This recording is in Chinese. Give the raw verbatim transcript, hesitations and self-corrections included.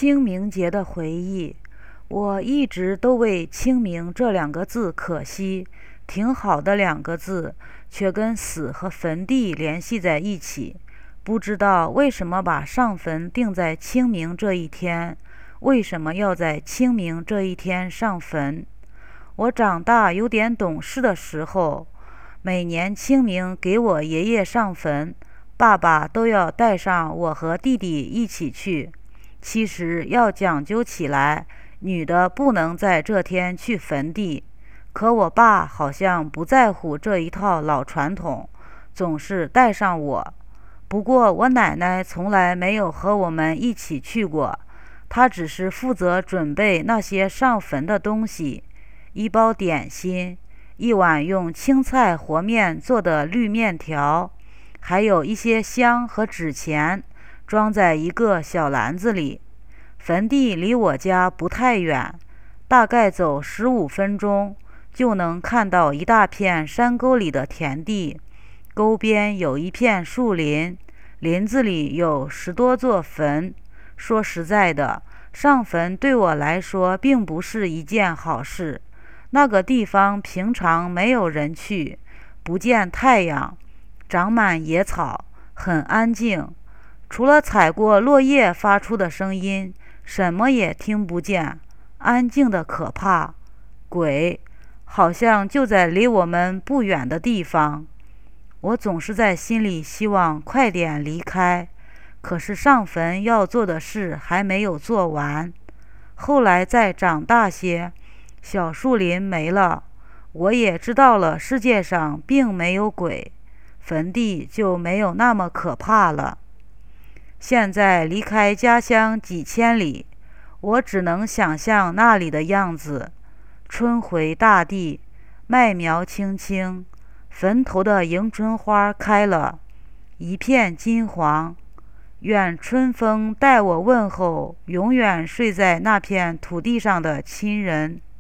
清明节的回忆，我一直都为清明这两个字可惜，挺好的两个字，却跟死和坟地联系在一起。不知道为什么把上坟定在清明这一天，为什么要在清明这一天上坟？我长大有点懂事的时候，每年清明给我爷爷上坟，爸爸都要带上我和弟弟一起去。其实要讲究起来，女的不能在这天去坟地，可我爸好像不在乎这一套老传统，总是带上我。不过我奶奶从来没有和我们一起去过，她只是负责准备那些上坟的东西，一包点心，一碗用青菜和面做的绿面条，还有一些香和纸钱，装在一个小篮子里。坟地离我家不太远，大概走十五分钟就能看到一大片山沟里的田地，沟边有一片树林，林子里有十多座坟。说实在的，上坟对我来说并不是一件好事。那个地方平常没有人去，不见太阳，长满野草，很安静，除了踩过落叶发出的声音，什么也听不见，安静的可怕。鬼好像就在离我们不远的地方。我总是在心里希望快点离开，可是上坟要做的事还没有做完。后来再长大些，小树林没了，我也知道了世界上并没有鬼，坟地就没有那么可怕了。现在离开家乡几千里，我只能想象那里的样子。春回大地，麦苗青青，坟头的迎春花开了，一片金黄。愿春风带我问候永远睡在那片土地上的亲人。